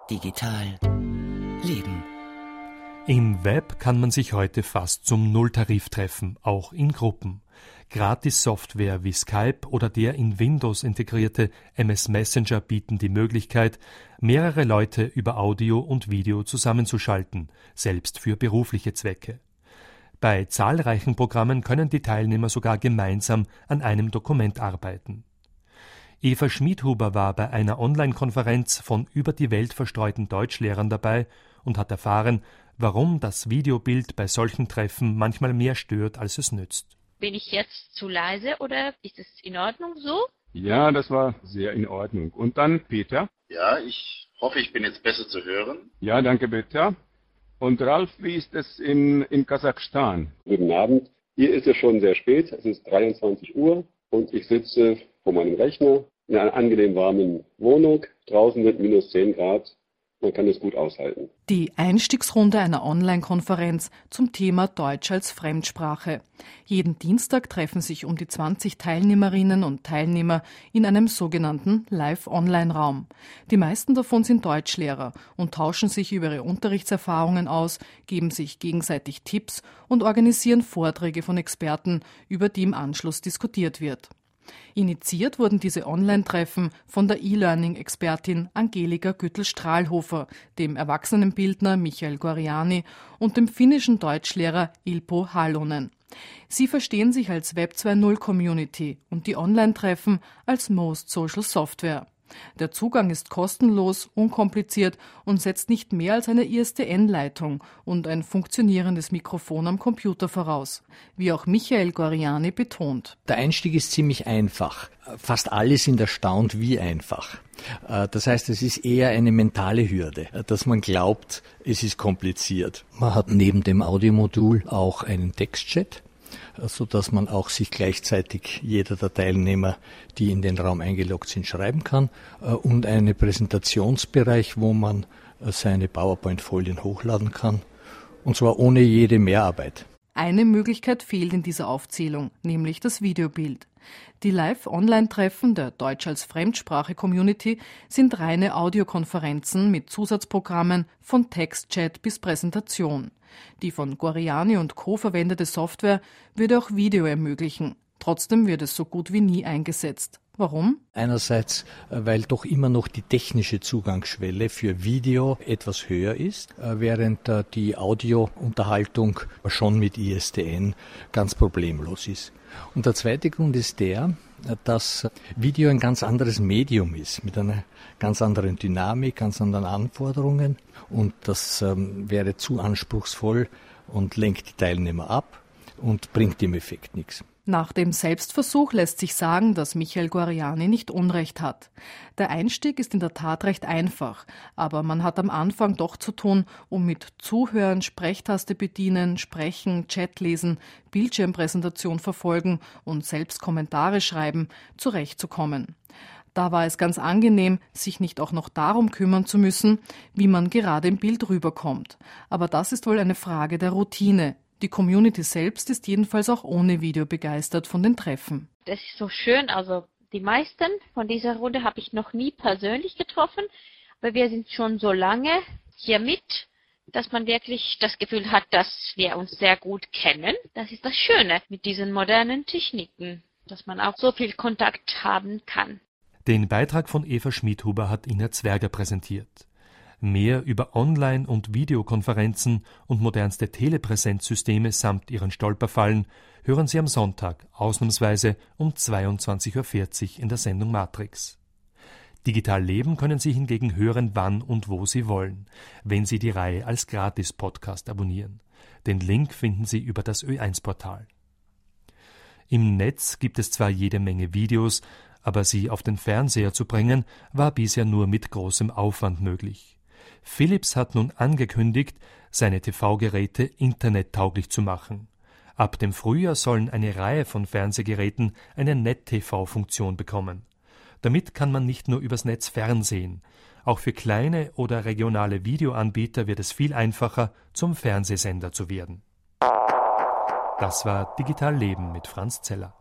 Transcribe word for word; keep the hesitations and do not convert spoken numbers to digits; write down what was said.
Digital Leben. Im Web kann man sich heute fast zum Nulltarif treffen, auch in Gruppen. Gratis-Software wie Skype oder der in Windows integrierte M S Messenger bieten die Möglichkeit, mehrere Leute über Audio und Video zusammenzuschalten, selbst für berufliche Zwecke. Bei zahlreichen Programmen können die Teilnehmer sogar gemeinsam an einem Dokument arbeiten. Eva Schmidhuber war bei einer Online-Konferenz von über die Welt verstreuten Deutschlehrern dabei und hat erfahren, warum das Videobild bei solchen Treffen manchmal mehr stört, als es nützt. Bin ich jetzt zu leise oder ist es in Ordnung so? Ja, das war sehr in Ordnung. Und dann Peter? Ja, ich hoffe, ich bin jetzt besser zu hören. Ja, danke Peter. Und Ralf, wie ist es in, in Kasachstan? Guten Abend. Hier ist es schon sehr spät. Es ist dreiundzwanzig Uhr und ich sitze vor meinem Rechner in einer angenehm warmen Wohnung. Draußen sind minus zehn Grad. Man kann es gut aushalten. Die Einstiegsrunde einer Online-Konferenz zum Thema Deutsch als Fremdsprache. Jeden Dienstag treffen sich um die zwanzig Teilnehmerinnen und Teilnehmer in einem sogenannten Live-Online-Raum. Die meisten davon sind Deutschlehrer und tauschen sich über ihre Unterrichtserfahrungen aus, geben sich gegenseitig Tipps und organisieren Vorträge von Experten, über die im Anschluss diskutiert wird. Initiiert wurden diese Online-Treffen von der E-Learning-Expertin Angelika Güttl-Strahlhofer, dem Erwachsenenbildner Michael Gorjani und dem finnischen Deutschlehrer Ilpo Halonen. Sie verstehen sich als Web zwei Punkt null Community und die Online-Treffen als Most Social Software. Der Zugang ist kostenlos, unkompliziert und setzt nicht mehr als eine I S D N-Leitung und ein funktionierendes Mikrofon am Computer voraus, wie auch Michael Gorjani betont. Der Einstieg ist ziemlich einfach. Fast alle sind erstaunt, wie einfach. Das heißt, es ist eher eine mentale Hürde, dass man glaubt, es ist kompliziert. Man hat neben dem Audiomodul auch einen Textchat, so dass man auch sich gleichzeitig jeder der Teilnehmer, die in den Raum eingeloggt sind, schreiben kann, und einen Präsentationsbereich, wo man seine PowerPoint-Folien hochladen kann, und zwar ohne jede Mehrarbeit. Eine Möglichkeit fehlt in dieser Aufzählung, nämlich das Videobild. Die Live-Online-Treffen der Deutsch als Fremdsprache-Community sind reine Audiokonferenzen mit Zusatzprogrammen von Textchat bis Präsentation. Die von Gorjani und Co. verwendete Software würde auch Video ermöglichen. Trotzdem wird es so gut wie nie eingesetzt. Warum? Einerseits, weil doch immer noch die technische Zugangsschwelle für Video etwas höher ist, während die Audiounterhaltung schon mit I S D N ganz problemlos ist. Und der zweite Grund ist der, dass Video ein ganz anderes Medium ist, mit einer ganz anderen Dynamik, ganz anderen Anforderungen. Und das ähm, wäre zu anspruchsvoll und lenkt die Teilnehmer ab und bringt im Effekt nichts. Nach dem Selbstversuch lässt sich sagen, dass Michael Gorjani nicht Unrecht hat. Der Einstieg ist in der Tat recht einfach, aber man hat am Anfang doch zu tun, um mit Zuhören, Sprechtaste bedienen, Sprechen, Chat lesen, Bildschirmpräsentation verfolgen und selbst Kommentare schreiben, zurechtzukommen. Da war es ganz angenehm, sich nicht auch noch darum kümmern zu müssen, wie man gerade im Bild rüberkommt. Aber das ist wohl eine Frage der Routine. Die Community selbst ist jedenfalls auch ohne Video begeistert von den Treffen. Das ist so schön, also die meisten von dieser Runde habe ich noch nie persönlich getroffen, aber wir sind schon so lange hier mit, dass man wirklich das Gefühl hat, dass wir uns sehr gut kennen. Das ist das Schöne mit diesen modernen Techniken, dass man auch so viel Kontakt haben kann. Den Beitrag von Eva Schmidhuber hat Ina Zwerger präsentiert. Mehr über Online- und Videokonferenzen und modernste Telepräsenzsysteme samt ihren Stolperfallen hören Sie am Sonntag ausnahmsweise um zweiundzwanzig Uhr vierzig in der Sendung Matrix. Digital Leben können Sie hingegen hören, wann und wo Sie wollen, wenn Sie die Reihe als Gratis-Podcast abonnieren. Den Link finden Sie über das Ö eins Portal. Im Netz gibt es zwar jede Menge Videos, aber sie auf den Fernseher zu bringen, war bisher nur mit großem Aufwand möglich. Philips hat nun angekündigt, seine T V-Geräte internettauglich zu machen. Ab dem Frühjahr sollen eine Reihe von Fernsehgeräten eine Net-T V-Funktion bekommen. Damit kann man nicht nur übers Netz fernsehen. Auch für kleine oder regionale Videoanbieter wird es viel einfacher, zum Fernsehsender zu werden. Das war Digital Leben mit Franz Zeller.